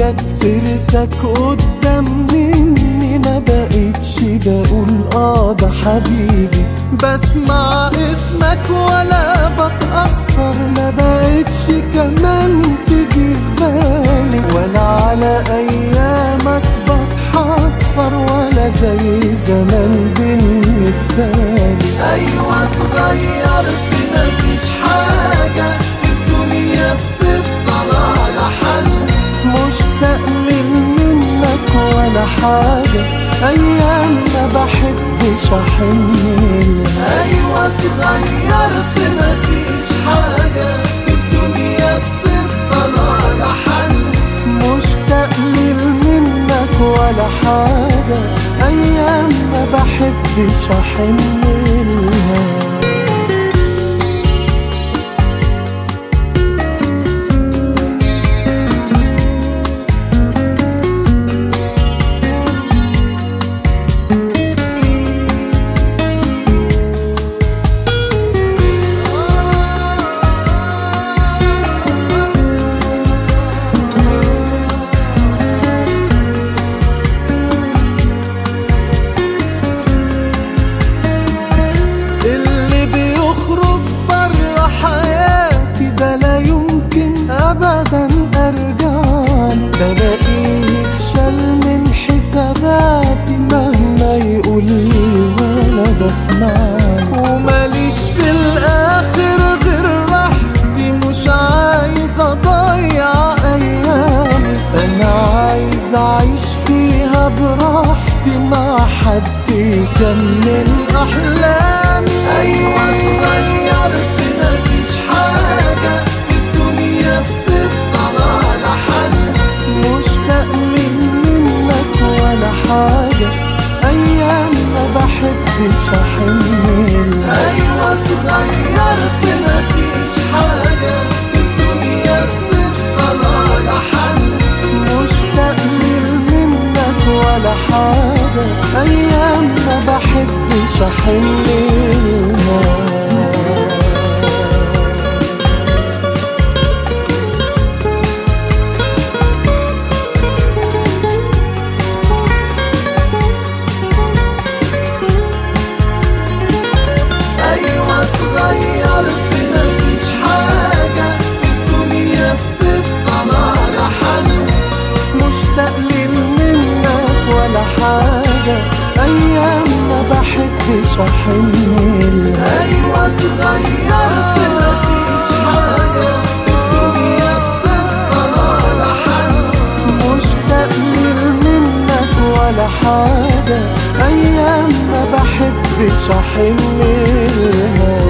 جت سيرتك قدام مني ما بقتش بقول ده حبيبي، بسمع اسمك ولا بتأثر، ما بقتش كمان تيجي في بالي، ولا على ايامك بتحسر ولا زي زمان بالنسبة لي. ايوه اتغيرت مفيش حاجة في الدنيا بتفضل على حل، مشتاق منك ولا حاجة ايام ما بحبش احن. ايوه اتغيرت مفيش حاجة في الدنيا بتفضل على حل، مشتاق منك ولا حاجة ايام ما بحبش احن لها. أبدا أرجعله، بلاقيه اتشال من حساباتي مهما يقولي ولا بسمعله، وماليش في الآخر غير راحتي، مش عايز أضيع أيامي، أنا عايز أعيش فيها براحتي مع حد يكمل أحلامي. أيوة اتغيرت مفيش حاجة في الدنيا بتفضل على حل، مشتاق منك ولا حاجة أيام ما بحبش أحن. أيوة اتغيرت مفيش حاجة في الدنيا بتفضل على حل، مشتاق منك ولا حاجة أيام ما بحبش أحن لها. اتغيرت مفيش حاجة في الدنيا بتفضل على حل، مشتاق منك ولا حاجة أيام ما بحبش أحن لها. أيوة اتغيرت مفيش حاجة في الدنيا بتفضل على حل، مشتاق منك ولا حاجة أيام ما بحبش أحن لها.